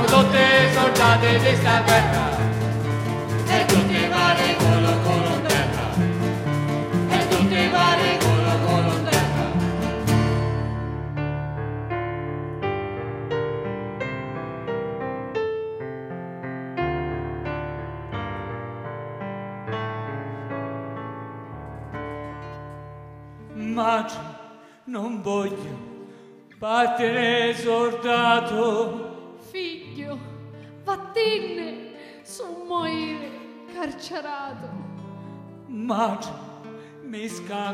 siamo tutti soldati di sta guerra, e tutti vari culo in terra, e tutti vari culo in terra. Madre, non voglio battere soldato. Figlio, vattene, su morire carcerato. Madre, mi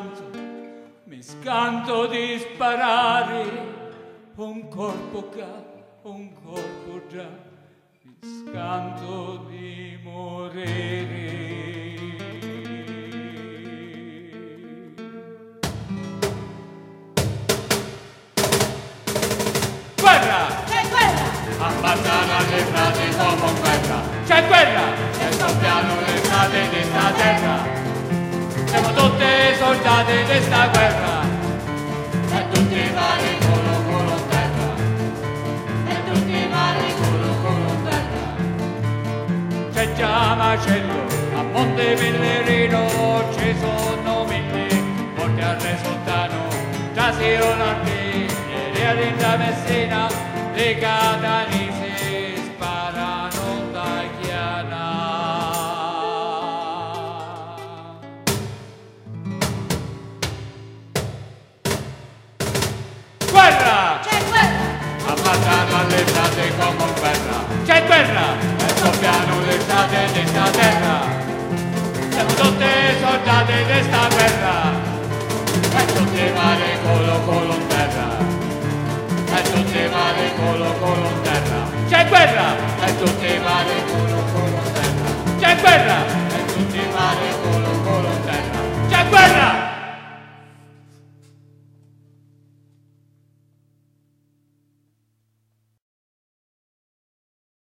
scanto di sparare. Un corpo già, mi scanto di morire. Guerra! C'è guerra! Ammazzano alle frasi come in guerra! C'è guerra! E soffiano le frasi di sta terra! Siamo tutti soldati di sta guerra! E tutti vari culo in terra! E tutti vari culo in terra! C'è già macello a Monte Pellerino, ci sono mille morti al Resultano, già si da Messina, le catanesi sparano da Chiana. Guerra! C'è guerra! Ammazzano alle frasi come in guerra. C'è guerra! E soffiano le strade di sta terra. Siamo tutti soldati di sta